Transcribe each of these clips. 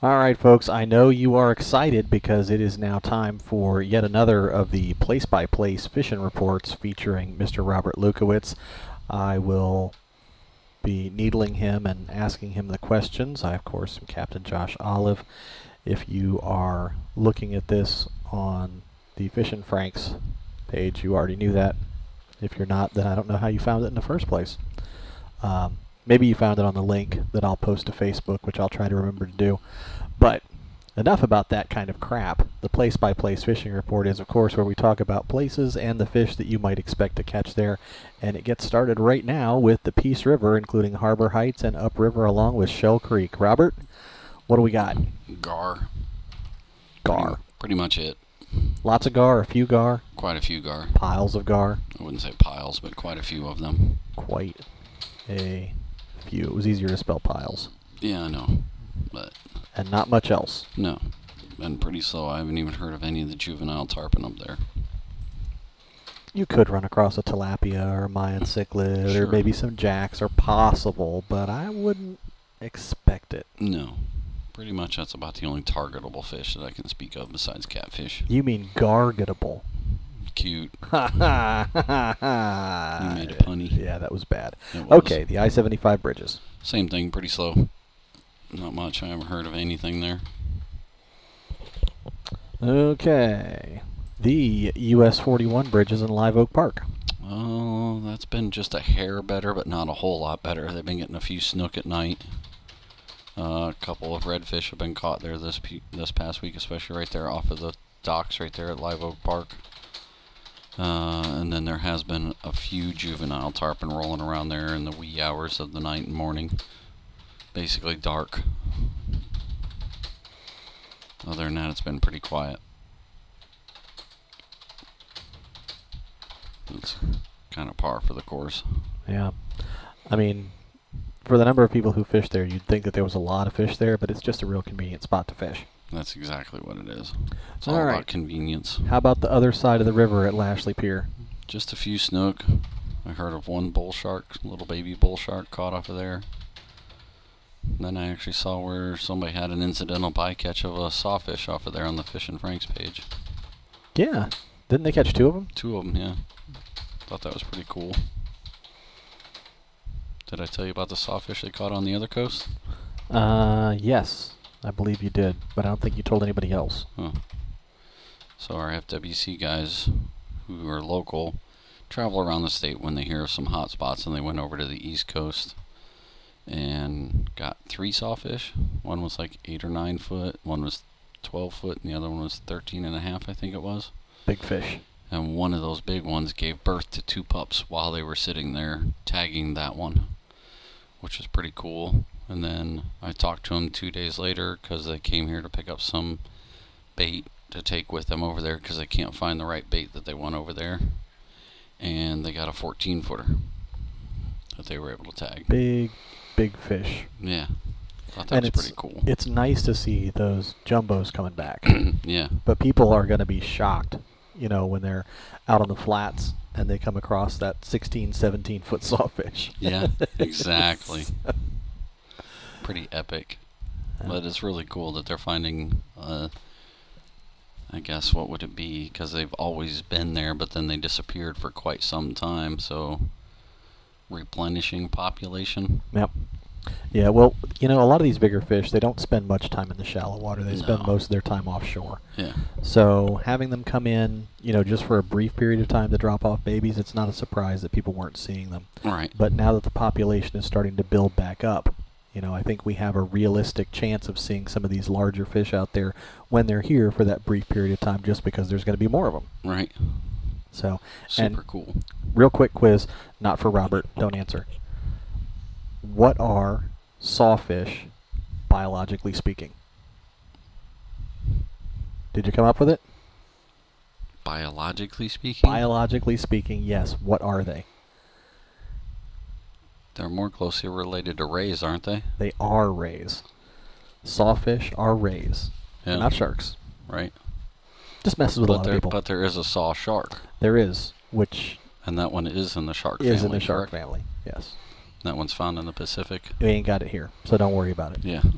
All right, folks, I know you are excited because it is now time for yet another of the place-by-place fishing reports featuring Mr. Robert Lukowitz. I will be needling him and asking him the questions. I, of course, am Captain Josh Olive. If you are looking at this on the Fishin' Franks page, you already knew that. If you're not, then I don't know how you found it in the first place. Maybe you found it on the link that I'll post to Facebook, which I'll try to remember to do. But enough about that kind of crap. The place-by-place fishing report is, of course, where we talk about places and the fish that you might expect to catch there. And it gets started right now with the Peace River, including Harbor Heights and upriver along with Shell Creek. Robert, what do we got? Gar. Gar. Pretty much it. Lots of gar, a few gar, Quite a few gar. piles of gar. I wouldn't say piles, but quite a few of them. Quite a few. It was easier to spell piles. Yeah, I know. But And not much else. no. Been pretty slow. I haven't even heard of any of the juvenile tarpon up there. You could run across a tilapia or a Mayan cichlid Sure. or maybe some jacks are possible, but I wouldn't expect it. No. Pretty much that's about the only targetable fish that I can speak of besides catfish. You mean gargetable. Cute. Ha ha ha ha. You made a punny. Yeah, that was bad. It was. Okay, the I-75 bridges. Same thing, pretty slow. Not much. I haven't heard of anything there. Okay. The US 41 bridges in Live Oak Park. Oh, that's been just a hair better, but not a whole lot better. They've been getting a few snook at night. A couple of redfish have been caught there this past week, especially right there off of the docks right there at Live Oak Park. And then there has been a few juvenile tarpon rolling around there in the wee hours of the night and morning. Basically dark. Other than that, it's been pretty quiet. It's kind of par for the course. Yeah. I mean, for the number of people who fish there, you'd think that there was a lot of fish there, but it's just a real convenient spot to fish. That's exactly what it is. It's All all right. about convenience. How about the other side of the river at Lashley Pier? Just a few snook. I heard of one bull shark, little baby bull shark caught off of there. Then I actually saw where somebody had an incidental bycatch of a sawfish off of there on the Fishin' Franks page. Yeah. Didn't they catch two of them? Two of them, yeah. Thought that was pretty cool. Did I tell you about the sawfish they caught on the other coast? Yes. I believe you did, but I don't think you told anybody else. Huh. So our FWC guys, who are local, travel around the state when they hear of some hot spots, and they went over to the East Coast and got 3 sawfish. One was like 8 or 9 foot, one was 12 foot, and the other one was 13 and a half, I think it was. Big fish. And one of those big ones gave birth to 2 pups while they were sitting there tagging that one, which was pretty cool. And then I talked to them 2 days later because they came here to pick up some bait to take with them over there because they can't find the right bait that they want over there. And they got a 14-footer that they were able to tag. Big fish. Yeah. Thought that And was pretty cool. It's nice to see those jumbos coming back. Yeah. But people are going to be shocked, when they're out on the flats and they come across that 16, 17-foot sawfish. Yeah, exactly. Pretty epic. But it's really cool that they're finding, I guess, what would it be? Because they've always been there, but then they disappeared for quite some time, so replenishing population. Yep. Yeah, well, a lot of these bigger fish, they don't spend much time in the shallow water. They spend No. most of their time offshore. Yeah. So having them come in, just for a brief period of time to drop off babies, it's not a surprise that people weren't seeing them. Right. But now that the population is starting to build back up, I think we have a realistic chance of seeing some of these larger fish out there when they're here for that brief period of time, just because there's going to be more of them. Right. So, Super and cool. real quick quiz, not for Robert, don't answer. What are sawfish, biologically speaking? Did you come up with it? Biologically speaking, Biologically speaking, yes. What are they? they're more closely related to rays, aren't they? They are rays. Sawfish are rays. Yeah. They're not sharks. Right. Just messes with a lot of people. But there is a saw shark, There is, which and that one is in the shark family. is in the shark correct? family. Yes. That one's found in the Pacific. We ain't got it here, so don't worry about it. Yeah.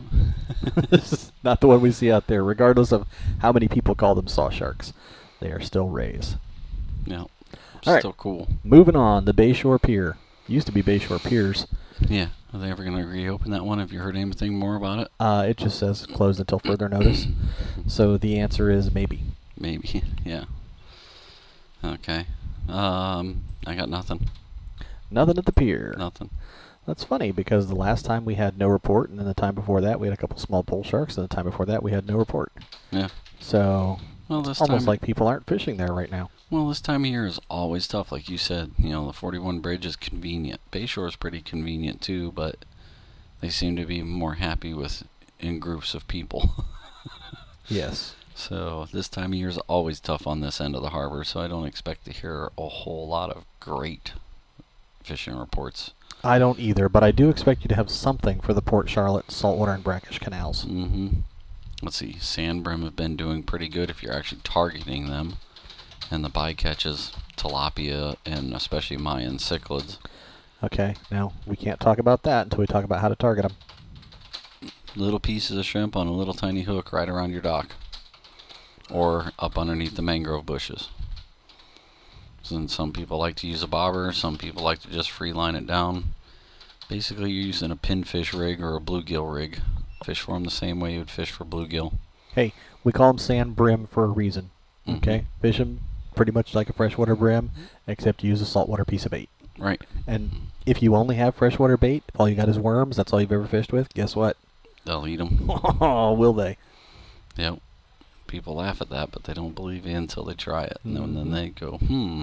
Not the one we see out there, regardless of how many people call them saw sharks. They are still rays. Yeah. All right. Still cool. Moving on, the Bayshore Pier. Used to be Bayshore Piers. Yeah. Are they ever going to reopen that one? Have you heard anything more about it? It just says closed until further notice. So the answer is maybe. Maybe. Yeah. Okay. I got nothing. Nothing at the pier. Nothing. That's funny because the last time we had no report, and then the time before that we had a couple small bull sharks, and the time before that we had no report. Yeah. So Well, this almost time, like people aren't fishing there right now. well, this time of year is always tough. Like you said, the 41 bridge is convenient. Bayshore is pretty convenient too, but they seem to be more happy with in groups of people. Yes. So this time of year is always tough on this end of the harbor, so I don't expect to hear a whole lot of great fishing reports. I don't either, but I do expect you to have something for the Port Charlotte, Saltwater, and Brackish canals. Mm-hmm. Let's see. Sand brim have been doing pretty good if you're actually targeting them. And the bycatches, tilapia, and especially Mayan cichlids. Okay, now we can't talk about that until we talk about how to target them. Little pieces of shrimp on a little tiny hook right around your dock. Or up underneath the mangrove bushes. And some people like to use a bobber, some people like to just free line it down. Basically, you're using a pinfish rig or a bluegill rig. Fish for them the same way you would fish for bluegill. Hey, we call them sand brim for a reason. Mhm. Okay? Fish them pretty much like a freshwater brim, except you use a saltwater piece of bait. Right. And if you only have freshwater bait, if all you got is worms, that's all you've ever fished with, guess what? They'll eat them. Oh, will they? Yep. People laugh at that, but they don't believe you until they try it. And then Mhm. they go,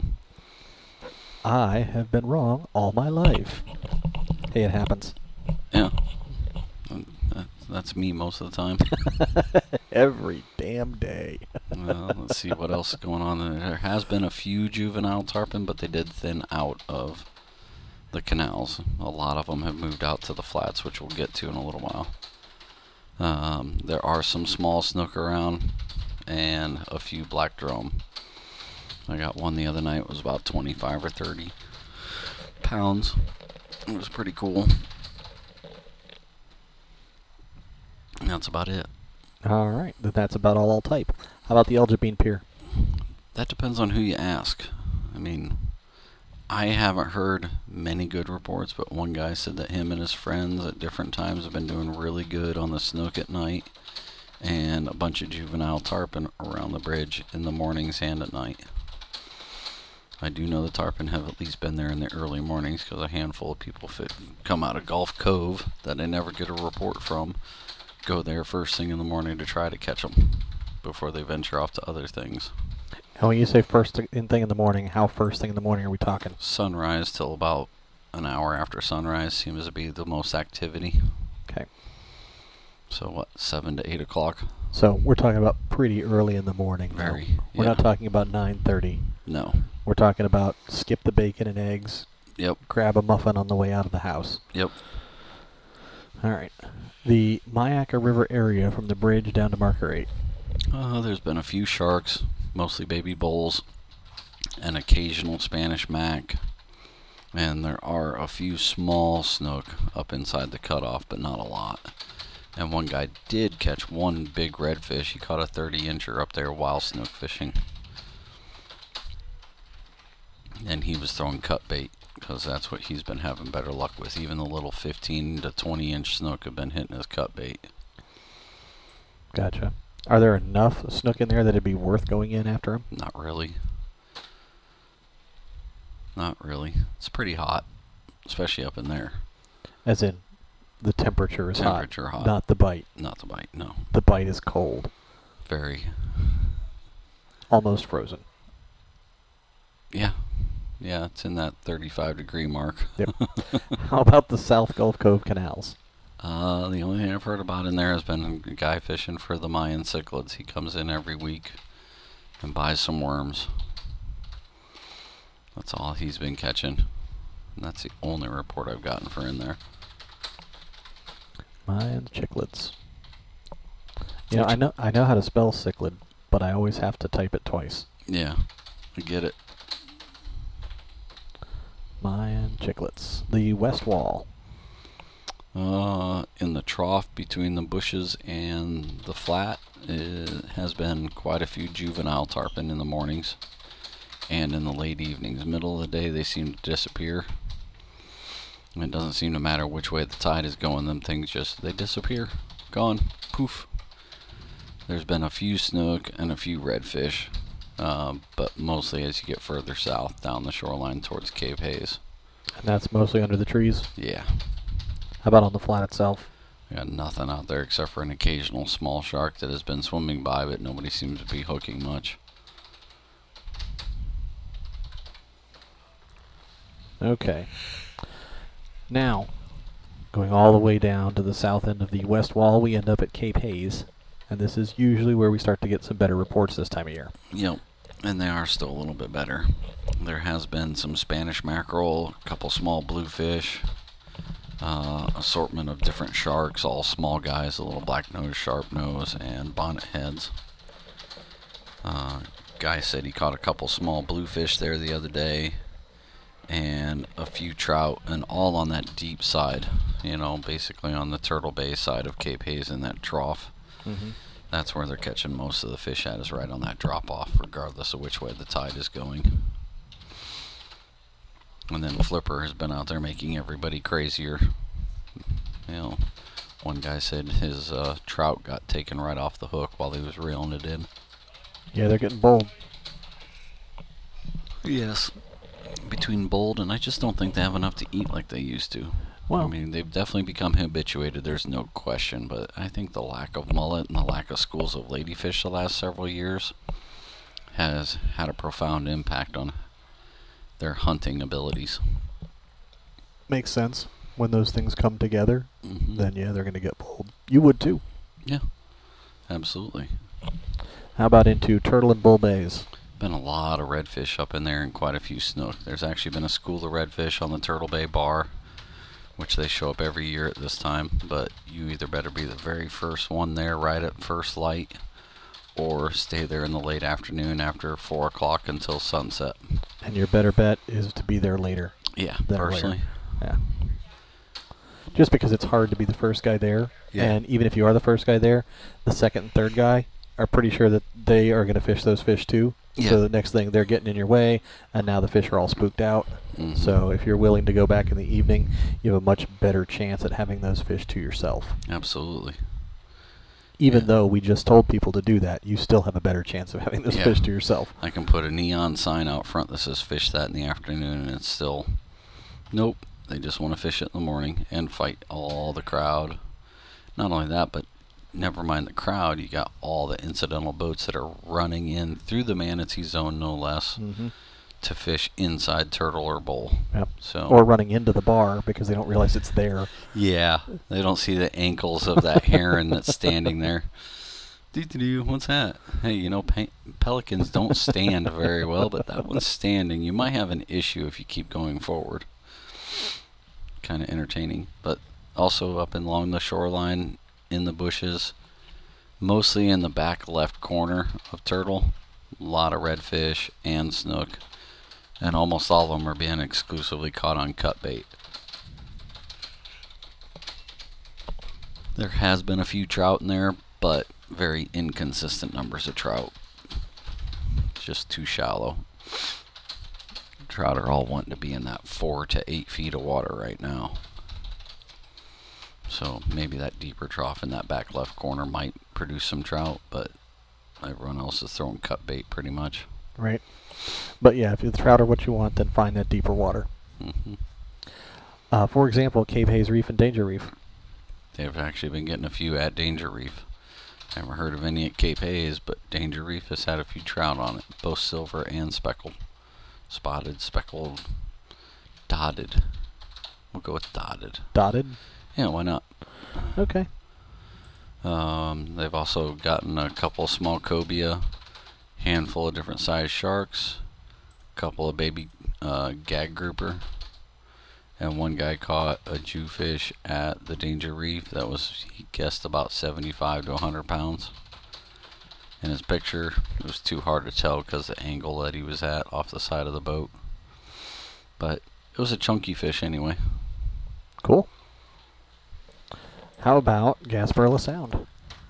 I have been wrong all my life. Hey, it happens. Yeah. That's me most of the time. Every damn day. Well, let's see what else is going on. There has been a few juvenile tarpon, but they did thin out of the canals. A lot of them have moved out to the flats, which we'll get to in a little while. There are some small snook around and a few black drum. I got one the other night. It was about 25 or 30 pounds. It was pretty cool. And that's about it. All right, then that's about all I'll type. How about the Elgin Pier? That depends on who you ask. I mean, I haven't heard many good reports, but one guy said that him and his friends at different times have been doing really good on the snook at night, and a bunch of juvenile tarpon around the bridge in the mornings and at night. I do know the tarpon have at least been there in the early mornings because a handful of people come out of Gulf Cove that I never get a report from, go there first thing in the morning to try to catch them before they venture off to other things. And when you say first thing in the morning, how first thing in the morning are we talking? Sunrise till about an hour after sunrise seems to be the most activity. Okay. So what, 7 to 8 o'clock? So we're talking about pretty early in the morning. though. Very, We're yeah. not talking about 9:30. No. We're talking about skip the bacon and eggs, Yep. grab a muffin on the way out of the house. Yep. All right. The Myakka River area from the bridge down to Marker 8. There's been a few sharks, mostly baby bulls, an occasional Spanish mac, and there are a few small snook up inside the cutoff, but not a lot. And one guy did catch one big redfish. He caught a 30-incher up there while snook fishing. And he was throwing cut bait because that's what he's been having better luck with. Even the little 15 to 20-inch snook have been hitting his cut bait. Gotcha. Are there enough snook in there that it'd be worth going in after them? Not really. Not really. It's pretty hot, especially up in there. As in, the temperature is Temperature hot. not the bite. Not the bite, no. The bite is cold, Very. almost frozen. Yeah. Yeah, it's in that 35-degree mark. Yep. How about the South Gulf Cove canals? The only thing I've heard about in there has been a guy fishing for the Mayan cichlids. He comes in every week and buys some worms. That's all he's been catching. And that's the only report I've gotten for in there. Mayan cichlids. You know, I know how to spell cichlid, but I always have to type it twice. Yeah, I get it. Mayan cichlids. The West Wall. In the trough between the bushes and the flat, it has been quite a few juvenile tarpon in the mornings and in the late evenings. Middle of the day, they seem to disappear. It doesn't seem to matter which way the tide is going. Them things they disappear. Gone. Poof. There's been a few snook and a few redfish, but mostly as you get further south down the shoreline towards Cape Hayes. And that's mostly under the trees? Yeah. How about on the flat itself? We got nothing out there except for an occasional small shark that has been swimming by, but nobody seems to be hooking much. Okay. Now, going all the way down to the south end of the west wall, we end up at Cape Hayes. And this is usually where we start to get some better reports this time of year. Yep. And they are still a little bit better. There has been some Spanish mackerel, a couple small bluefish, assortment of different sharks, all small guys, a little black nose, sharp nose, and bonnet heads. Guy said he caught a couple small bluefish there the other day, and a few trout, and all on that deep side, basically on the Turtle Bay side of Cape Hayes in that trough. Mm-hmm. That's where they're catching most of the fish at, is right on that drop off, regardless of which way the tide is going. And then Flipper has been out there making everybody crazier. One guy said his trout got taken right off the hook while he was reeling it in. Yeah, they're getting bold. Yes. Between bold, and I just don't think they have enough to eat like they used to. Well, I mean, they've definitely become habituated, there's no question, but I think the lack of mullet and the lack of schools of ladyfish the last several years has had a profound impact on their hunting abilities. makes sense. When those things come together, Mm-hmm. then yeah, they're going to get bold. You would too. Yeah, absolutely. How about into Turtle and Bull Bays? Been a lot of redfish up in there and quite a few snook. There's actually been a school of redfish on the Turtle Bay bar, which they show up every year at this time, but you either better be the very first one there right at first light, or stay there in the late afternoon after 4 o'clock until sunset. And your better bet is to be there later. Yeah, Than personally. Yeah. Just because it's hard to be the first guy there, Yeah. and even if you are the first guy there, the second and third guy are pretty sure that they are going to fish those fish too. Yeah. So the next thing, they're getting in your way, and now the fish are all spooked out. Mhm. So if you're willing to go back in the evening, you have a much better chance at having those fish to yourself. Absolutely. Even Yeah. though we just told people to do that, you still have a better chance of having those Yeah. fish to yourself. I can put a neon sign out front that says fish that in the afternoon, and it's still, nope, they just want to fish it in the morning and fight all the crowd. Not only that, but never mind the crowd, you got all the incidental boats that are running in through the manatee zone, no less, Mm-hmm. to fish inside turtle or bull. Yep. So Or running into the bar because they don't realize it's there. yeah, they don't see the ankles of that heron that's standing there. Doo-doo-doo, what's that? Hey, pelicans don't stand very well, but that one's standing. You might have an issue if you keep going forward. Kind of entertaining. But also up and along the shoreline, in the bushes, mostly in the back left corner of turtle, a lot of redfish and snook, and almost all of them are being exclusively caught on cut bait. There has been a few trout in there, but very inconsistent numbers of trout. Just too shallow. Trout are all wanting to be in that 4 to 8 feet of water right now. So maybe that deeper trough in that back left corner might produce some trout, but everyone else is throwing cut bait pretty much. Right. But yeah, if the trout are what you want, then find that deeper water. Hmm. For example, Cape Hayes Reef and Danger Reef. They've actually been getting a few at Danger Reef. Never heard of any at Cape Hayes, but Danger Reef has had a few trout on it, both silver and speckled. Spotted, speckled, dotted. We'll go with dotted. Dotted? Yeah, why not? Okay. They've also gotten a couple small cobia, handful of different sized sharks, a couple of baby gag grouper, and one guy caught a jewfish at the Danger Reef that was, he guessed, about 75 to 100 pounds. In his picture, it was too hard to tell because the angle that he was at off the side of the boat. But it was a chunky fish anyway. Cool. How about Gasparilla Sound?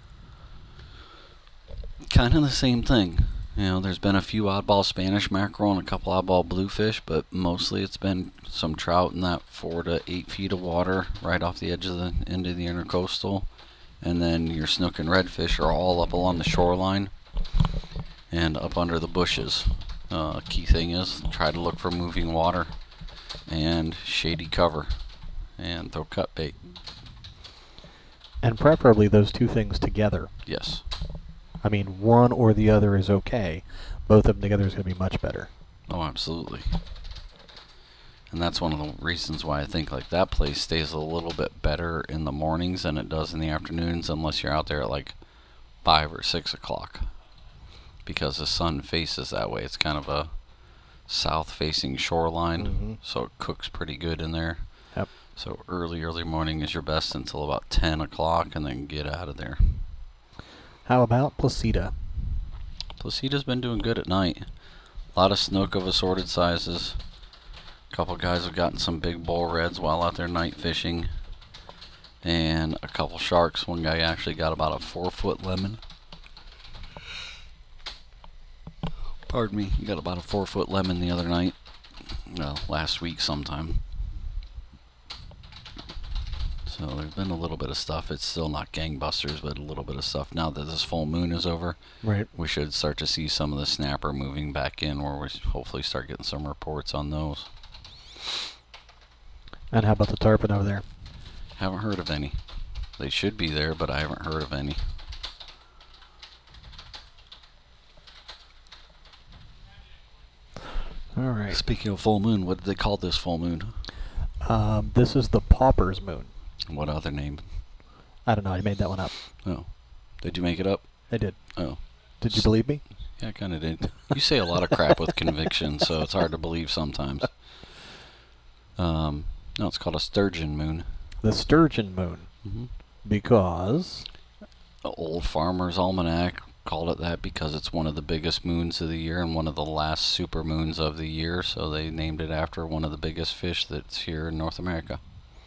Kind of the same thing. You know, there's been a few oddball Spanish mackerel and a couple oddball bluefish, but mostly it's been some trout in that 4 to 8 feet of water right off the edge of the end of the intercoastal. And then your snook and redfish are all up along the shoreline and up under the bushes. Key thing is try to look for moving water and shady cover and throw cut bait. And preferably those two things together. Yes. I mean, one or the other is okay. Both of them together is going to be much better. Oh, absolutely. And that's one of the reasons why I think like that place stays a little bit better in the mornings than it does in the afternoons, unless you're out there at like 5 or 6 o'clock, because the sun faces that way. It's kind of a south-facing shoreline, so it cooks pretty good in there. Yep. So early morning is your best until about 10 o'clock, and then get out of there. How about Placida? Placida's been doing good at night. A lot of snook of assorted sizes. A couple guys have gotten some big bull reds while out there night fishing. And a couple sharks. One guy actually got about a 4-foot lemon. Pardon me. He got about a 4-foot lemon the other night. Well, last week sometime. So there's been a little bit of stuff. It's still not gangbusters, but a little bit of stuff. Now that this full moon is over, Right. we should start to see some of the snapper moving back in, where we hopefully start getting some reports on those. And how about the tarpon over there? Haven't heard of any. They should be there, but I haven't heard of any. All right. Speaking of full moon, what did they call this full moon? This is the Pauper's Moon. What other name? I don't know. I made that one up. Oh. Did you make it up? I did. Oh. Did you believe me? Yeah, I kind of did. You say a lot of crap with conviction, so it's hard to believe sometimes. No, it's called a sturgeon moon. The Sturgeon Moon. Mm-hmm. Because? The Old Farmer's Almanac called it that because it's one of the biggest moons of the year and one of the last super moons of the year, so they named it after one of the biggest fish that's here in North America.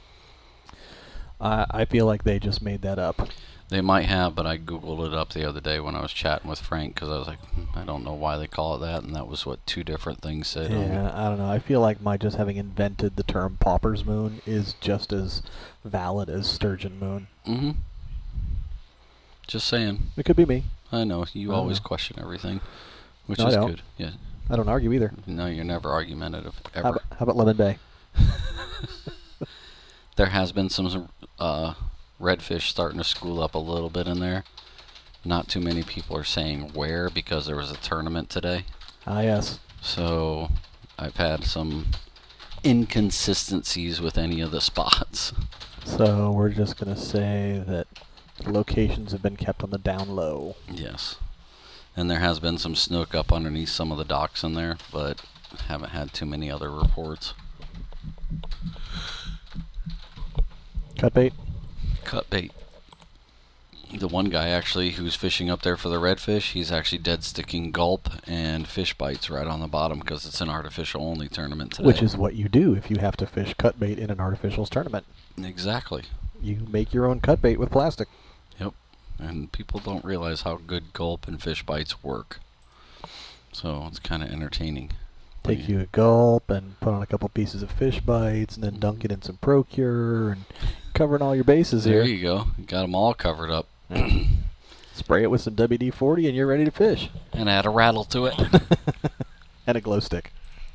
I feel like they just made that up. They might have, but I googled it up the other day when I was chatting with Frank, because I was like, I don't know why they call it that, and that was what 2 different things said. Yeah, I don't know. I feel like my just having invented the term Pauper's Moon is just as valid as Sturgeon Moon. Mm-hmm. Just saying. It could be me. I know, you I always know. question everything, which No, I is don't. good. Yeah. I don't argue either. No, you're never argumentative, ever. How about Lemon Bay? There has been some redfish starting to school up a little bit in there. Not too many people are saying where, because there was a tournament today. Ah, yes. So I've had some inconsistencies with any of the spots. So we're just going to say that locations have been kept on the down low. Yes. And there has been some snook up underneath some of the docks in there, but haven't had too many other reports. Cut bait? Cut bait. The one guy actually who's fishing up there for the redfish, he's actually dead sticking gulp and fish bites right on the bottom because it's an artificial only tournament today. Which is what you do if you have to fish cut bait in an artificials tournament. Exactly. You make your own cut bait with plastic. Yep. And people don't realize how good gulp and fish bites work. So it's kind of entertaining. Take you a gulp and put on a couple pieces of fish bites and then dunk it in some Procure and covering all your bases There here. you go. You got them all covered up. Spray it with some WD-40 and you're ready to fish. And add a rattle to it. And a glow stick.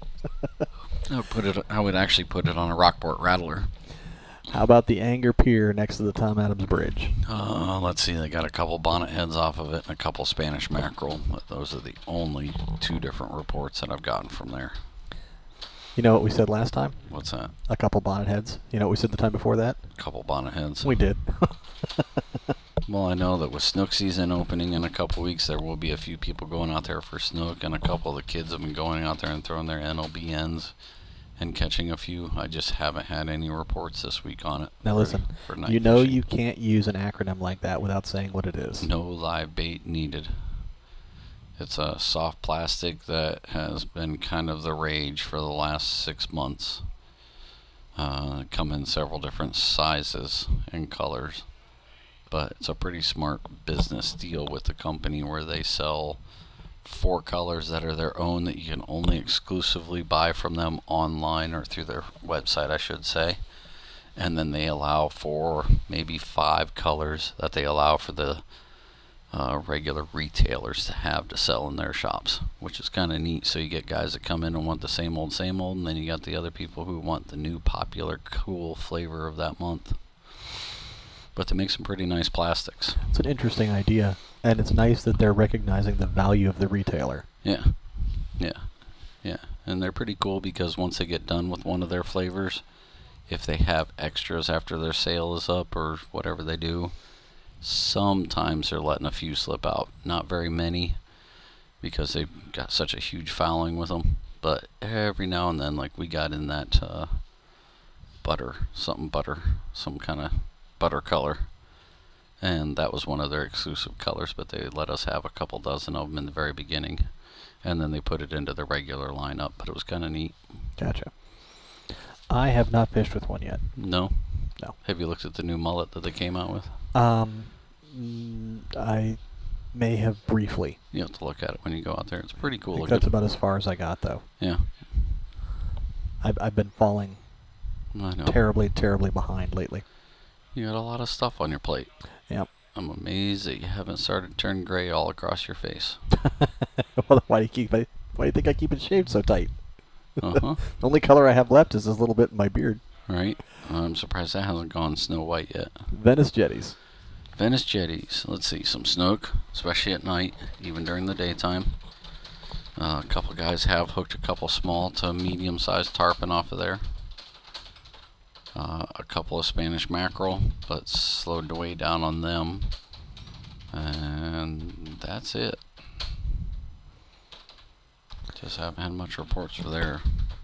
I would actually put it on a Rockport Rattler. How about the Anger Pier next to the Tom Adams Bridge? Let's see. They got a couple bonnet heads off of it and a couple Spanish mackerel. But those are the only 2 different reports that I've gotten from there. You know what we said last time? What's that? A couple bonnet heads. You know what we said the time before that? A couple bonnet heads. We did. Well, I know that with snook season opening in a couple weeks, there will be a few people going out there for snook, and a couple of the kids have been going out there and throwing their NLBNs and catching a few. I just haven't had any reports this week on it. Now listen, for night you know fishing. you can't use an acronym like that without saying what it is. No live bait needed. It's a soft plastic that has been kind of the rage for the last 6 months. Come in several different sizes and colors. but it's a pretty smart business deal with the company where they sell 4 colors that are their own that you can only exclusively buy from them online or through their website, I should say. And then they allow for maybe 5 colors that they allow for the regular retailers to have to sell in their shops, which is kind of neat. So you get guys that come in and want the same old, and then you got the other people who want the new popular, cool flavor of that month. But they make some pretty nice plastics. It's an interesting idea, and it's nice that they're recognizing the value of the retailer. Yeah. And they're pretty cool because once they get done with one of their flavors, if they have extras after their sale is up or whatever they do, sometimes they're letting a few slip out. Not very many because they've got such a huge following with them. But every now and then, like we got in that some kind of butter color. And that was one of their exclusive colors, but they let us have a couple dozen of them in the very beginning. And then they put it into the regular lineup, but it was kind of neat. Gotcha. I have not fished with one yet. No? No. Have you looked at the new mullet that they came out with? I may have briefly. You have to look at it when you go out there. It's pretty cool. That's about as far as I got, though. Yeah. I've been falling I know. terribly, terribly behind lately. You got a lot of stuff on your plate. Yep. I'm amazed that you haven't started to turn gray all across your face. Well, why do you think I keep it shaved so tight? Uh-huh. The only color I have left is this little bit in my beard. Right. I'm surprised that hasn't gone snow white yet. Venice jetties. Venice jetties. Let's see. Some snook, especially at night, even during the daytime. A couple guys have hooked a couple small to medium-sized tarpon off of there. A couple of Spanish mackerel, but slowed way down on them. And that's it. Just haven't had much reports for there.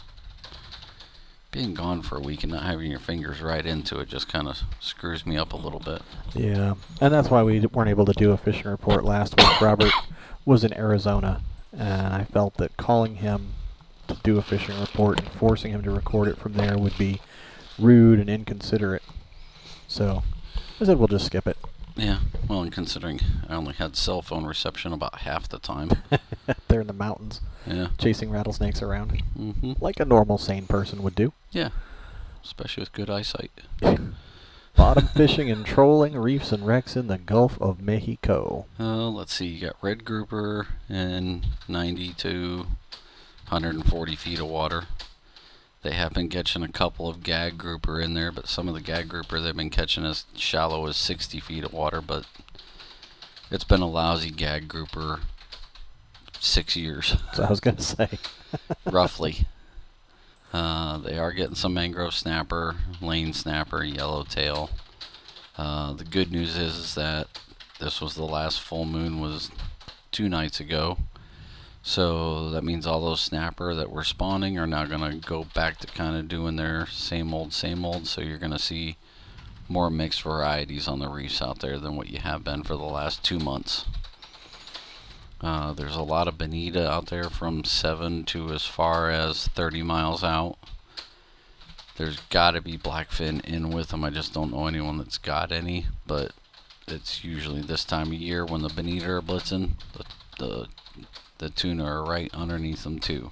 Being gone for a week and not having your fingers right into it just kind of screws me up a little bit. Yeah, and that's why we weren't able to do a fishing report last week. Robert was in Arizona, and I felt that calling him to do a fishing report and forcing him to record it from there would be rude and inconsiderate. So I said we'll just skip it. Yeah, well, and considering I only had cell phone reception about half the time. They're in the mountains, Yeah. chasing rattlesnakes around, Mm-hmm. like a normal sane person would do. Yeah, especially with good eyesight. Bottom fishing and trolling reefs and wrecks in the Gulf of Mexico. Let's see, you got red grouper in 90 to 140 feet of water. They have been catching a couple of gag grouper in there, but some of the gag grouper they've been catching as shallow as 60 feet of water, but it's been a lousy gag grouper 6 years, So I was going to say. roughly. They are getting some mangrove snapper, lane snapper, yellowtail. The good news is that this was the last full moon was 2 nights ago. So that means all those snapper that were spawning are now going to go back to kind of doing their same old. So you're going to see more mixed varieties on the reefs out there than what you have been for the last 2 months. There's a lot of bonita out there from 7 to as far as 30 miles out. There's got to be blackfin in with them. I just don't know anyone that's got any, but it's usually this time of year when the bonita are blitzing. The tuna are right underneath them too.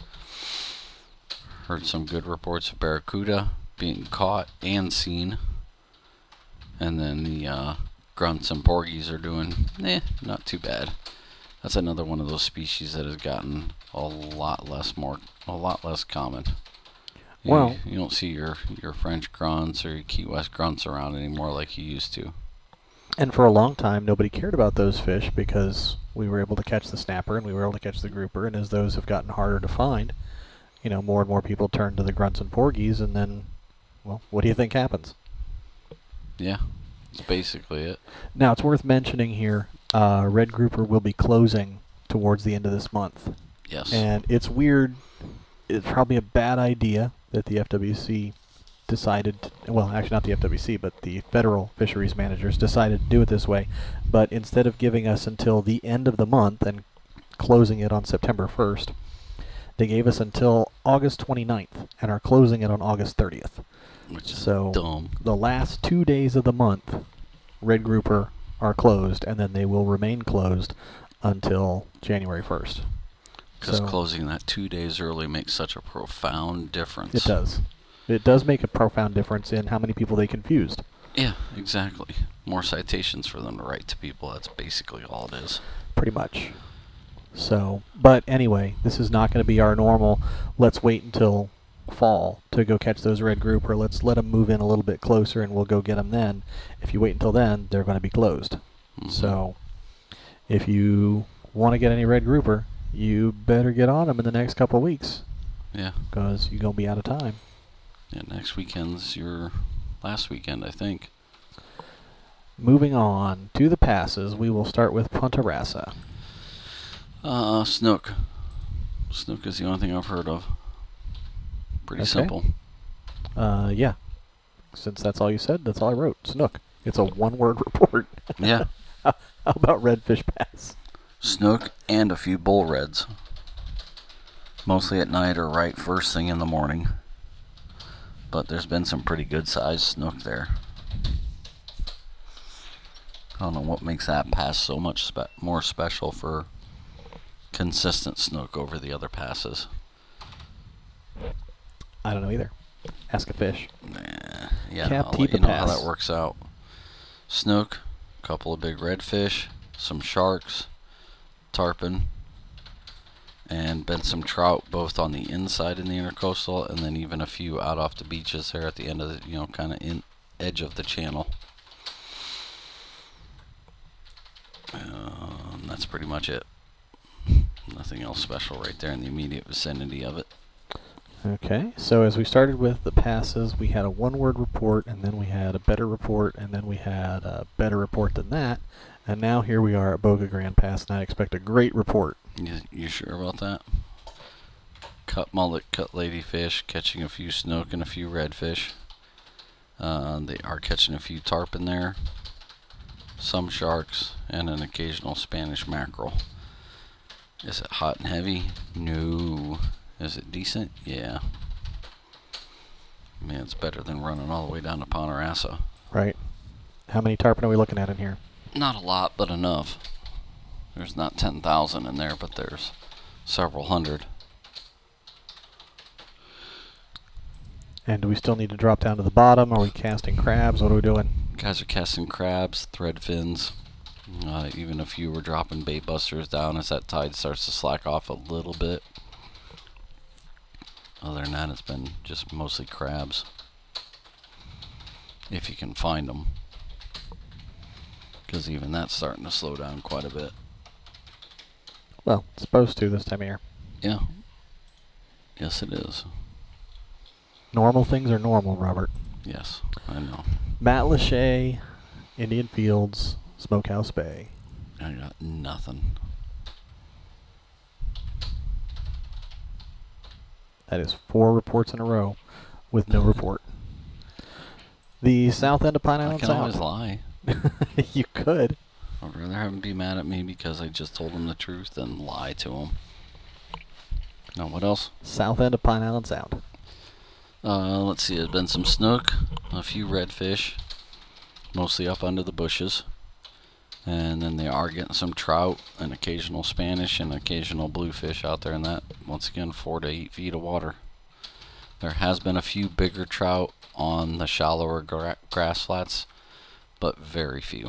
Heard some good reports of barracuda being caught and seen. And then the grunts and porgies are doing not too bad. That's another one of those species that has gotten a lot less common. Well, you don't see your French grunts or your Key West grunts around anymore like you used to. And for a long time, nobody cared about those fish because we were able to catch the snapper and we were able to catch the grouper. And as those have gotten harder to find, more and more people turn to the grunts and porgies. And then, well, what do you think happens? Yeah, that's basically it. Now, it's worth mentioning here, red grouper will be closing towards the end of this month. Yes. And it's weird. It's probably a bad idea that the FWC decided, well, actually not the FWC, but the federal fisheries managers decided to do it this way. But instead of giving us until the end of the month and closing it on September 1st, they gave us until August 29th and are closing it on August 30th. Which is So dumb. the last 2 days of the month red grouper are closed, and then they will remain closed until January 1st. Because So- closing that 2 days early makes such a profound difference. It does. It does make a profound difference in how many people they confused. Yeah, exactly. More citations for them to write to people. That's basically all it is. Pretty much. So, but anyway, this is not going to be our normal, let's wait until fall to go catch those red grouper. Let's let them move in a little bit closer and we'll go get them then. If you wait until then, they're going to be closed. Mhm. So, if you want to get any red grouper, you better get on them in the next couple of weeks Yeah. because you're going to be out of time. Yeah, next weekend's your last weekend, I think. Moving on to the passes, we will start with Punta Rassa. Snook. Snook is the only thing I've heard of. Pretty Okay. simple. Yeah. Since that's all you said, that's all I wrote. Snook. It's a one-word report. Yeah. How about Redfish Pass? Snook and a few bull reds. Mostly at night or right first thing in the morning. But there's been some pretty good sized snook there. I don't know what makes that pass so much more special for consistent snook over the other passes. I don't know either. Ask a fish. Nah, yeah, Cap I'll Teepa let you know how Pass. that works out. Snook, a couple of big redfish, some sharks, tarpon, and been some trout both on the inside in the intercoastal and then even a few out off the beaches there at the end of the, kind of in edge of the channel. That's pretty much it. Nothing else special right there in the immediate vicinity of it. Okay, so as we started with the passes, we had a one-word report, and then we had a better report, and then we had a better report than that. And now here we are at Boga Grand Pass, and I expect a great report. You sure about that? Cut mullet, cut ladyfish, catching a few snook and a few redfish. They are catching a few tarpon there, some sharks, and an occasional Spanish mackerel. Is it hot and heavy? No. Is it decent? Yeah. I mean, it's better than running all the way down to Punta Rassa. Right. How many tarpon are we looking at in here? Not a lot, but enough. There's not 10,000 in there, but there's several hundred. And do we still need to drop down to the bottom? Are we casting crabs? What are we doing? Guys are casting crabs, thread fins. Even a few were dropping bait busters down as that tide starts to slack off a little bit. Other than that, it's been just mostly crabs. If you can find them. Because even that's starting to slow down quite a bit. Well, it's supposed to this time of year. Yeah. Yes, it is. Normal things are normal, Robert. Yes, I know. Matt Lachey, Indian Fields, Smokehouse Bay. I got nothing. That is 4 reports in a row with no report. The south end of Pine I Island can always Sound. lie. You could. I'd rather have them be mad at me because I just told them the truth than lie to them. Now, what else? South end of Pine Island Sound. Let's see, there's been some snook, a few redfish, mostly up under the bushes. And then they are getting some trout, an occasional Spanish, and occasional bluefish out there in that, once again, 4 to 8 feet of water. There has been a few bigger trout on the shallower grass flats, but very few.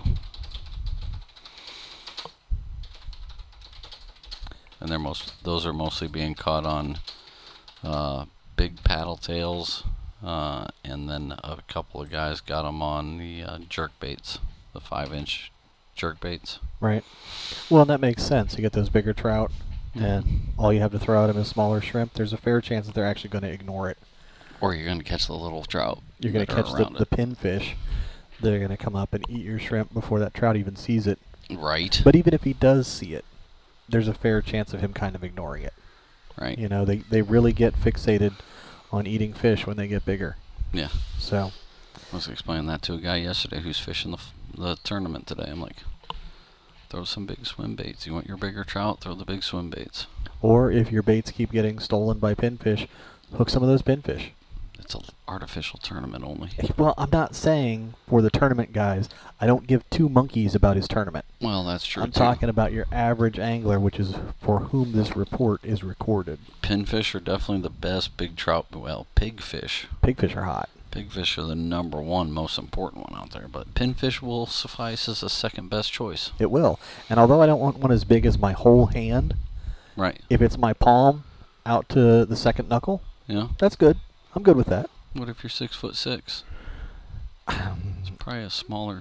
And those are mostly being caught on big paddle tails, and then a couple of guys got them on the jerk baits, the 5-inch jerk baits. Right. Well, and that makes sense. You get those bigger trout, and all you have to throw at them is smaller shrimp. There's a fair chance that they're actually going to ignore it. Or you're going to catch the little trout. You're going to that are catch around the pinfish. They're going to come up and eat your shrimp before that trout even sees it. Right. But even if he does see it, there's a fair chance of him kind of ignoring it. Right. You know, they really get fixated on eating fish when they get bigger. Yeah. So, I was explaining that to a guy yesterday who's fishing the tournament today. I'm like, throw some big swim baits. You want your bigger trout? Throw the big swim baits. or if your baits keep getting stolen by pinfish, hook some of those pinfish. It's an artificial tournament only. Well, I'm not saying for the tournament guys. I don't give two monkeys about his tournament. Well, that's true. I'm too. talking about your average angler, which is for whom this report is recorded. Pinfish are definitely the best big trout. Well, pigfish. Pigfish are hot. Pigfish are the number one most important one out there, but pinfish will suffice as a second best choice. It will. And although I don't want one as big as my whole hand, Right. if it's my palm out to the second knuckle, Yeah. that's good. I'm good with that. What if you're 6'6"? It's probably a smaller.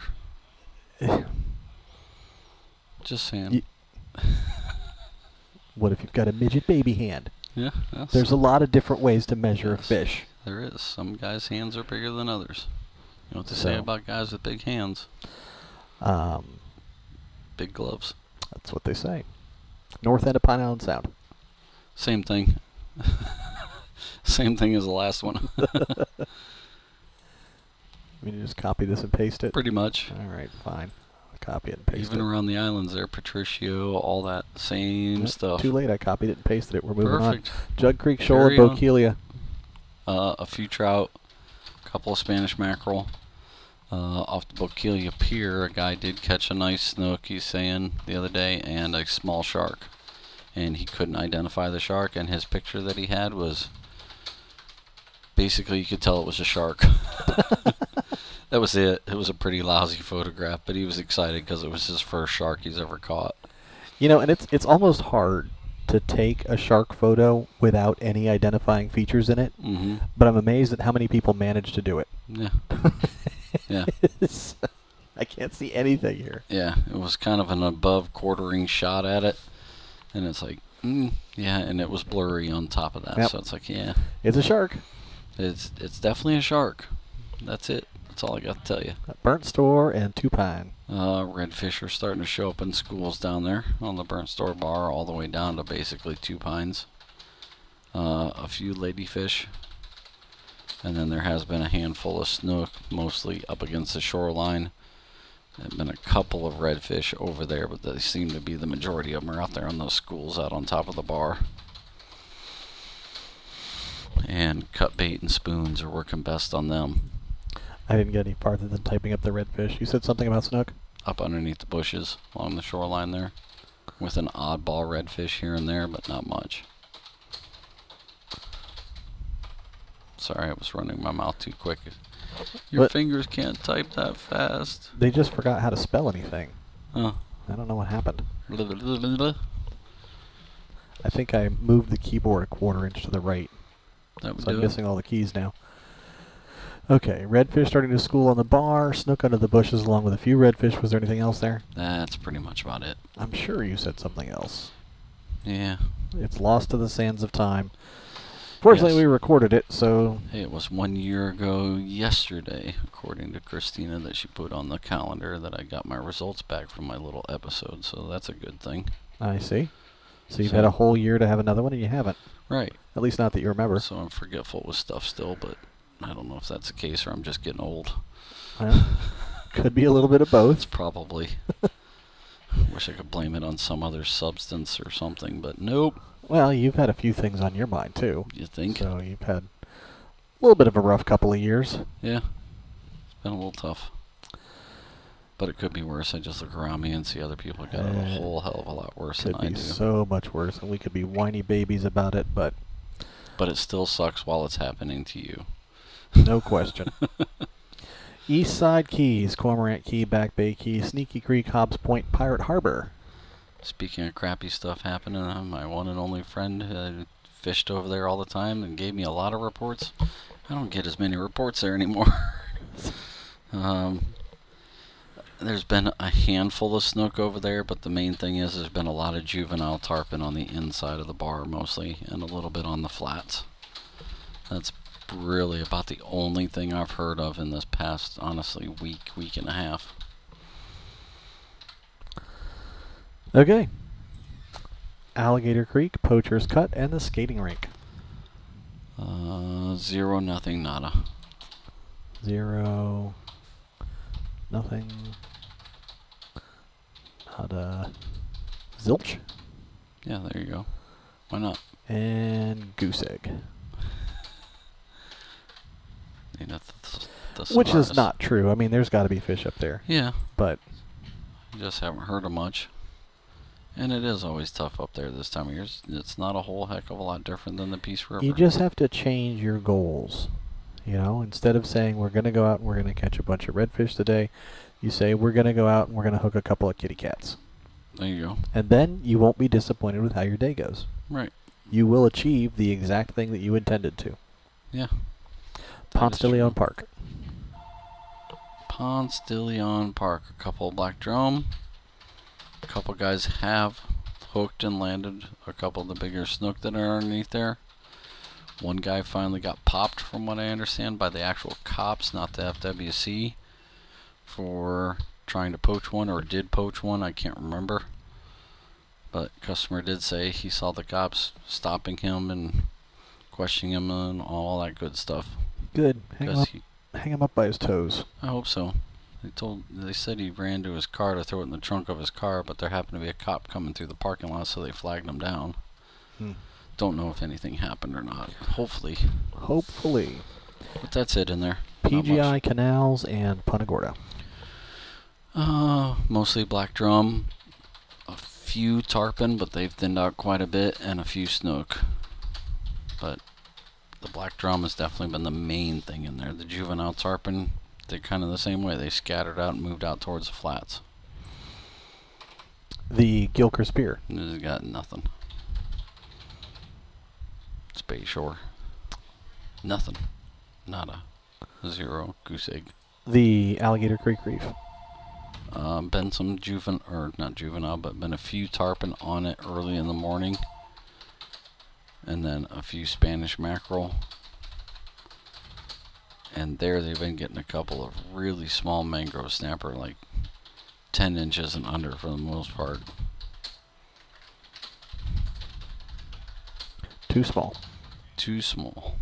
Just saying. What if you've got a midget baby hand? Yeah. There's a lot of different ways to measure a Yes. fish. There is. Some guys' hands are bigger than others. You know what they So- say about guys with big hands? Big gloves. That's what they say. North end of Pine Island Sound. Same thing. Same thing as the last one. We can just copy this and paste it. Pretty much. All right, fine. I'll copy it and paste Even it. around the islands there, Patricio, all that same Nope, stuff. Too late. I copied it and pasted it. We're moving Perfect. on. Jug Creek Shoal Carry and on. Bokeelia. A few trout, a couple of Spanish mackerel. Off the Bokeelia Pier, a guy did catch a nice snook, he's saying, the other day, and a small shark. And he couldn't identify the shark, and his picture that he had was basically you could tell it was a shark. That was it. It was a pretty lousy photograph, but he was excited because it was his first shark he's ever caught. You know, and it's almost hard to take a shark photo without any identifying features in it. Mm-hmm. But I'm amazed at how many people manage to do it. Yeah. Yeah. I can't see anything here. Yeah, it was kind of an above quartering shot at it, and it's like, yeah, and it was blurry on top of that, Yep. so it's like, yeah, It's a shark. it's definitely a shark. That's it. That's all I got to tell you. Burnt Store and Two Pine. Redfish are starting to show up in schools down there on the Burnt Store Bar, all the way down to basically Two Pines. A few ladyfish, and then there has been a handful of snook, mostly up against the shoreline. There have been a couple of redfish over there, but they seem to be the majority of them are out there on those schools out on top of the bar. And cut bait and spoons are working best on them. I didn't get any farther than typing up the redfish. You said something about snook? Up underneath the bushes along the shoreline there, with an oddball redfish here and there, but not much. Sorry, I was running my mouth too quick. Your What? fingers can't type that fast. They just forgot how to spell anything. Oh. I don't know what happened. That I think I moved the keyboard a quarter inch to the right, would so I'm do it. missing all the keys now. Okay, redfish starting to school on the bar, snook under the bushes along with a few redfish. Was there anything else there? That's pretty much about it. I'm sure you said something else. Yeah. It's lost to the sands of time. Fortunately, Yes. we recorded it, so Hey, it was 1 year ago yesterday, according to Christina, that she put on the calendar that I got my results back from my little episode, so that's a good thing. I see. So you've So- had a whole year to have another one, and you haven't. Right. At least not that you remember. So I'm forgetful with stuff still, but I don't know if that's the case or I'm just getting old. Well, could be a little bit of both. It's probably. Wish I could blame it on some other substance or something, but nope. Well, you've had a few things on your mind, too. You think? So you've had a little bit of a rough couple of years. Yeah. It's been a little tough. But it could be worse. I just look around me and see other people got it a whole hell of a lot worse than Could I be do. so much worse, and we could be whiny babies about it, but But it still sucks while it's happening to you. no question. East Side Keys, Cormorant Key, Back Bay Key, Sneaky Creek, Hobbs Point, Pirate Harbor. Speaking of crappy stuff happening, my one and only friend fished over there all the time and gave me a lot of reports. I don't get as many reports there anymore. There's been a handful of snook over there, but the main thing is there's been a lot of juvenile tarpon on the inside of the bar mostly, and a little bit on the flats. That's really about the only thing I've heard of in this past, honestly, week and a half. Okay. Alligator Creek, Poacher's Cut, and the skating rink. 0, nothing, nada. 0, nothing, nada, zilch, Yeah, there you go. Why not? and goose egg. You know, the Which is smartest. not true. I mean, there's got to be fish up there. Yeah, But you just haven't heard of much. And it is always tough up there this time of year. It's not a whole heck of a lot different than the Peace River. you just have to change your goals. You know, instead of saying we're going to go out and we're going to catch a bunch of redfish today, you say we're going to go out and we're going to hook a couple of kitty cats. There you go. And then you won't be disappointed with how your day goes. Right. You will achieve the exact thing that you intended to. Yeah. Ponce de true. Leon Park. Ponce de Leon Park. A couple of black drum. A couple guys have hooked and landed a couple of the bigger snook that are underneath there. One guy finally got popped, from what I understand, by the actual cops, not the FWC, for trying to poach one, or did poach one, I can't remember. But customer did say he saw the cops stopping him and questioning him and all that good stuff. Good. Hang him, 'Cause up, hang him up by his toes. I hope so. They said he ran to his car to throw it in the trunk of his car, but there happened to be a cop coming through the parking lot, so they flagged him down. Don't know if anything happened or not. Hopefully. Hopefully. But that's it in there. Not PGI much. Canals and Punta Gorda. Mostly black drum. A few tarpon, but they've thinned out quite a bit, and a few snook. But the black drum has definitely been the main thing in there. The juvenile tarpon, they're kind of the same way. They scattered out and moved out towards the flats. The Gilchrist Pier. It's got nothing. It's Bayshore. Nothing. Nada. Zero. Goose egg. The Alligator Creek Reef. Been some not juvenile, but been a few tarpon on it early in the morning. And then a few Spanish mackerel. And there they've been getting a couple of really small mangrove snapper, like 10 inches and under for the most part. Too small. Too small.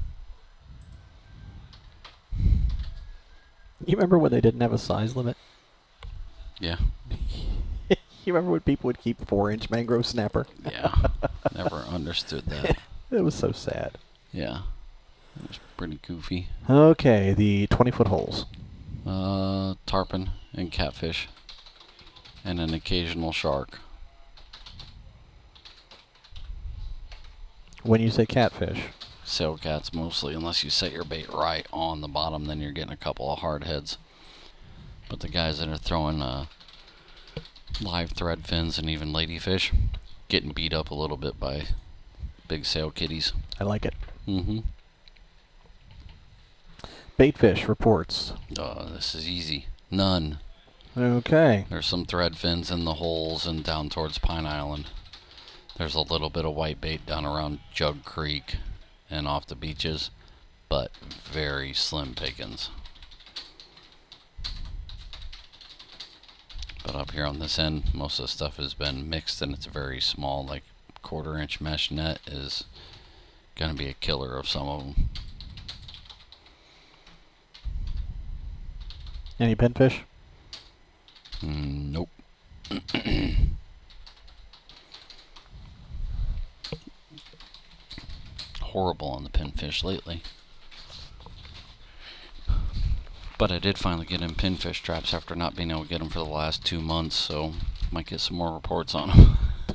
You remember when they didn't have a size limit? Yeah. You remember when people would keep 4-inch mangrove snapper? Yeah. Never understood that. It was so sad. Yeah. It was pretty goofy. Okay, the 20-foot holes. Tarpon and catfish. And an occasional shark. When you say catfish, Sail cats mostly, unless you set your bait right on the bottom, then you're getting a couple of hard heads. But the guys that are throwing live thread fins and even ladyfish, getting beat up a little bit by big sail kitties. I like it. Mm-hmm. Baitfish reports. This is easy. None. Okay. There's some thread fins in the holes and down towards Pine Island. There's a little bit of white bait down around Jug Creek and off the beaches, but very slim pickings. But up here on this end, most of the stuff has been mixed and it's very small, like 1/4-inch mesh net is going to be a killer of some of them. Any pinfish? Nope. Horrible on the pinfish lately. But I did finally get in pinfish traps after not being able to get them for the last 2 months, so might get some more reports on them.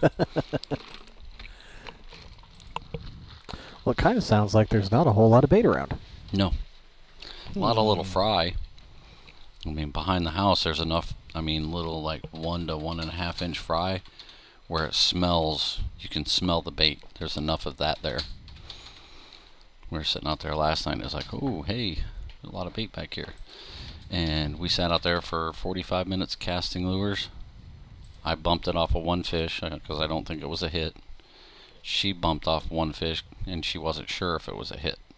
Well, it kind of sounds like there's not a whole lot of bait around. No. A lot of little fry. I mean, behind the house there's enough, little like 1 to 1.5 inch fry where it smells, you can smell the bait. There's enough of that there. We were sitting out there last night and it's like, oh, hey, there's a lot of bait back here. And we sat out there for 45 minutes casting lures. I bumped it off of one fish because I don't think it was a hit. She bumped off one fish and she wasn't sure if it was a hit.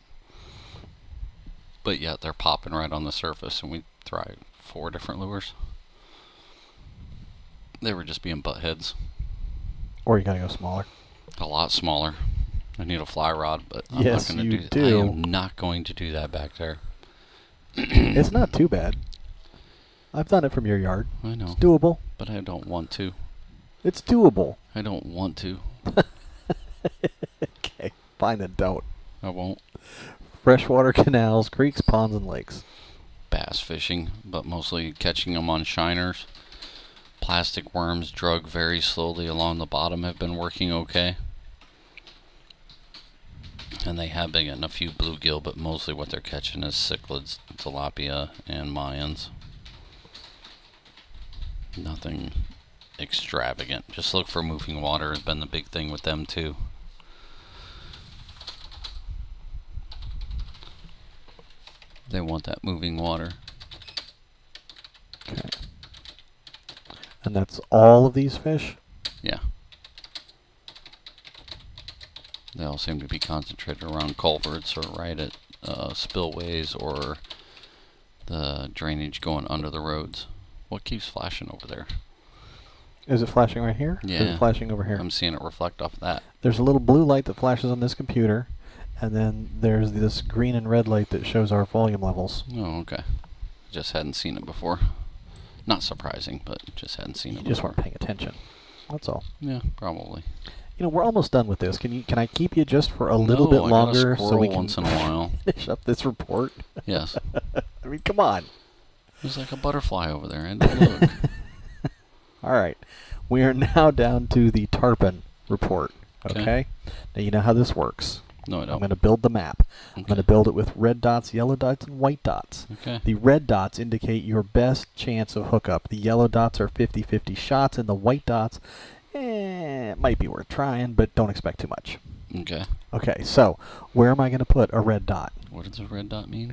But yet they're popping right on the surface, and we tried 4 different lures. They were just being butt heads. Or you gotta go smaller. A lot smaller. I need a fly rod, but I'm Yes, not going you to do. I am not going to do that back there. It's not too bad. I've done it from your yard. I know, It's doable. but I don't want to. It's doable. I don't want to. Okay, fine then don't. I won't. freshwater canals, creeks, ponds, and lakes. Bass fishing, but mostly catching them on shiners. Plastic worms drug very slowly along the bottom have been working okay. And they have been getting a few bluegill, but mostly what they're catching is cichlids, tilapia, and Mayans. Nothing extravagant. Just look for moving water has been the big thing with them too. They want that moving water. Okay. And that's all of these fish? Yeah. They all seem to be concentrated around culverts or right at spillways or the drainage going under the roads. What keeps flashing over there? Is it flashing right here? Yeah. Or is it flashing over here? I'm seeing it reflect off of that. There's a little blue light that flashes on this computer, and then there's this green and red light that shows our volume levels. Oh, okay. Just hadn't seen it before. Not surprising, but just hadn't seen it You just before. weren't paying attention. That's all. Yeah, probably. You know, we're almost done with this. Can I keep you just for a little bit I longer got a so we squirrel can once in a while. finish up this report? Yes. I mean, come on. There's like a butterfly over there. And look. All right. We are now down to the tarpon report. Okay. Okay? Now, you know how this works. No, I I'm don't. going to build the map. I'm Okay. going to build it with red dots, yellow dots, and white dots. Okay. The red dots indicate your best chance of hookup. The yellow dots are 50-50 shots, and the white dots, it might be worth trying, but don't expect too much. Okay. Okay, so where am I going to put a red dot? What does the red dot mean?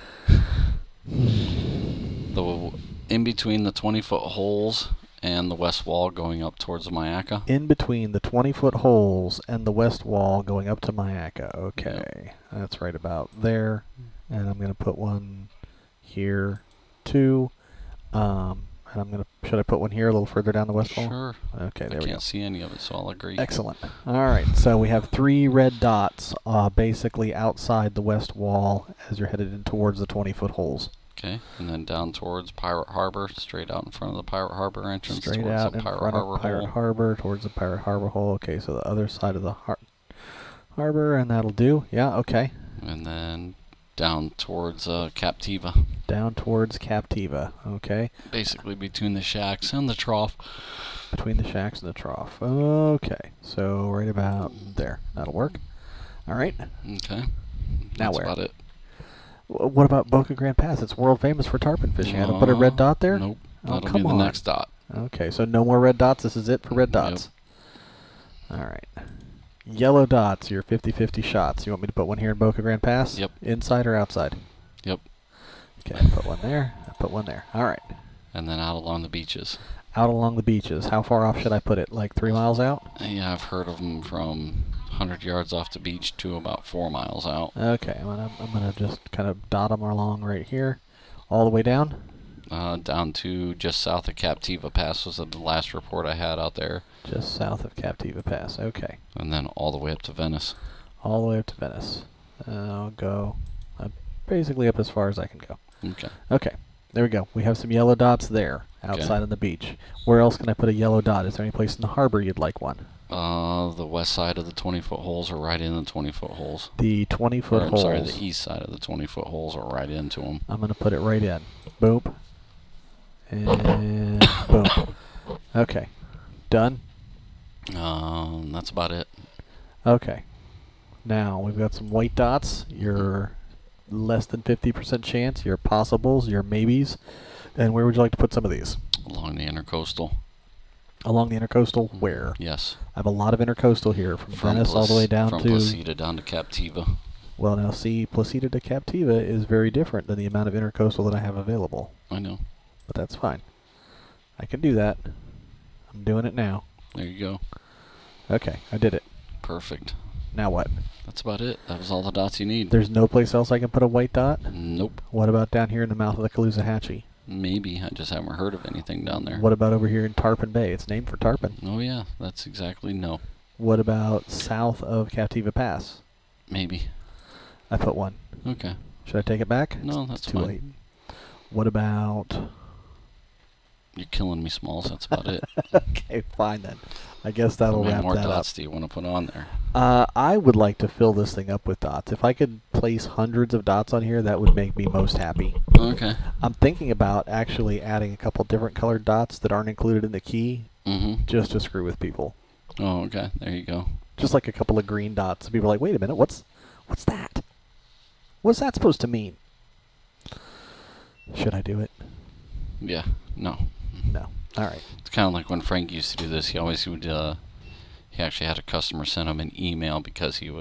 The in between the 20-foot holes and the west wall going up towards the Mayaca. In between the 20-foot holes and the west wall going up to Mayaca. Okay, that's right about there. And I'm going to put one here, too. And I'm going to, should I put one here a little further down the west wall? Sure. Okay, there I we go. can't see any of it, so I'll agree. Excellent. All right, so we have 3 red dots basically outside the west wall as you're headed in towards the 20-foot holes. Okay, and then down towards Pirate Harbor, straight out in front of the Pirate Harbor entrance. Straight towards out the in Pirate front Harbor of Pirate hole. Harbor towards the Pirate Harbor hole. Okay, so the other side of the harbor, and that'll do. Yeah, okay. And then down towards Captiva. Down towards Captiva. Okay. Basically between the shacks and the trough. Between the shacks and the trough. Okay, so right about there. That'll work. All right. Okay. Now That's where? about it. What about Boca Grande Pass? It's world famous for tarpon fishing. I don't put a red dot there? Nope. Oh, That'll come be the on. next dot. Okay, so no more red dots. This is it for red Yep. dots. All right. Yellow dots, your 50-50 shots. You want me to put one here in Boca Grande Pass? Yep. Inside or outside? Yep. Okay, I put one there. I put one there. All right. And then out along the beaches. Out along the beaches. How far off should I put it? Like 3 miles out? Yeah, I've heard of them from 100 yards off the beach to about 4 miles out. Okay, I'm gonna just kind of dot them along right here, all the way down. Down to just south of Captiva Pass was the last report I had out there. Just south of Captiva Pass. Okay, And then all the way up to Venice. all the way up to Venice. I'll go basically up as far as I can go. Okay. Okay, there we go. We have some yellow dots there outside on the beach. Where else can I put a yellow dot? Is there any place in the harbor you'd like one? The west side of the 20-foot holes are right in the 20-foot holes. The 20-foot I'm holes. sorry, the east side of the 20-foot holes are right into them. I'm gonna put it right in. Boom. And boom. Okay. Done. That's about it. Okay. Now we've got some white dots. Your less than 50% chance. Your possibles. Your maybes. And where would you like to put some of these? Along the intercoastal. Along the intercoastal. Where? Yes. I have a lot of intercoastal here, from Venice all the way down from to. Placida down to Captiva. Well, now see, Placida to Captiva is very different than the amount of intercoastal that I have available. I know. But that's fine. I can do that. I'm doing it now. There you go. Okay, I did it. Perfect. Now what? That's about it. That was all the dots you need. There's no place else I can put a white dot? Nope. What about down here in the mouth of the Caloosahatchee? Maybe. I just haven't heard of anything down there. What about over here in Tarpon Bay? It's named for tarpon. Oh, yeah. That's exactly no. What about south of Captiva Pass? Maybe. I put one. Okay. Should I take it back? No, It's that's too fine. late. What about You're killing me, Smalls. That's about it. Okay, fine then. I guess How that'll many wrap more that up. dots do you want to put on there? I would like to fill this thing up with dots. If I could place hundreds of dots on here, that would make me most happy. Okay. I'm thinking about actually adding a couple different colored dots that aren't included in the key, Mm-hmm. just to screw with people. Oh, okay. There you go. Just like a couple of green dots. People are like, wait a minute, what's that? What's that supposed to mean? Should I do it? Yeah. No. No. All right. It's kind of like when Frank used to do this. He always would. He actually had a customer send him an email because he'd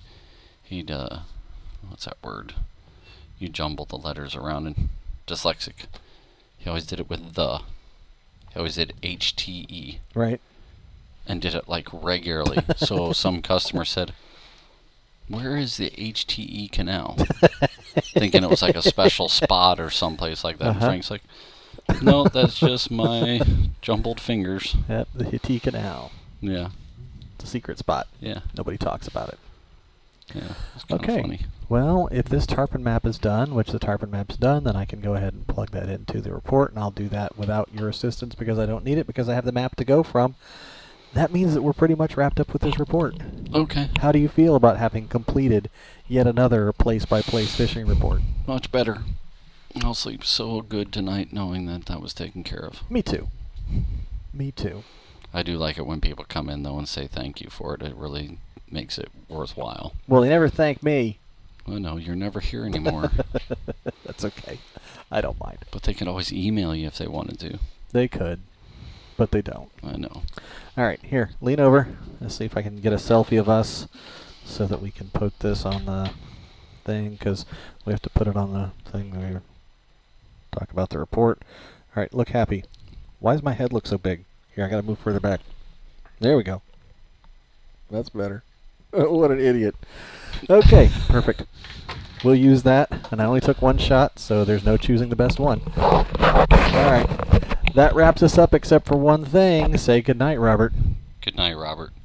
what's that word? You jumble the letters around and dyslexic. He always did it with the. He always did HTE Right. and did it like regularly. So some customer said, "Where is the HTE canal?" Thinking it was like a special spot or someplace like that. And Uh-huh. Frank's like, "No, that's just my jumbled fingers." At the Hittite Canal. Yeah. It's a secret spot. Yeah. Nobody talks about it. Yeah. It's kind Okay. of funny. Well, if this tarpon map is done, which the tarpon map's done, then I can go ahead and plug that into the report, and I'll do that without your assistance because I don't need it because I have the map to go from. That means that we're pretty much wrapped up with this report. Okay. How do you feel about having completed yet another place-by-place fishing report? Much better. I'll sleep so good tonight knowing that that was taken care of. Me too. Me too. I do like it when people come in, though, and say thank you for it. It really makes it worthwhile. Well, they never thank me. Well, no, you're never here anymore. That's okay. I don't mind. But they could always email you if they wanted to. They could, but they don't. I know. All right, here, lean over. Let's see if I can get a selfie of us so that we can put this on the thing because we have to put it on the thing when we talk about the report. All right, look happy. Why does my head look so big? Here, I got to move further back. There we go. That's better. Oh, what an idiot. Okay, perfect. We'll use that, and I only took one shot, so there's no choosing the best one. All right. That wraps us up except for one thing. Say goodnight, Robert. Good night, Robert.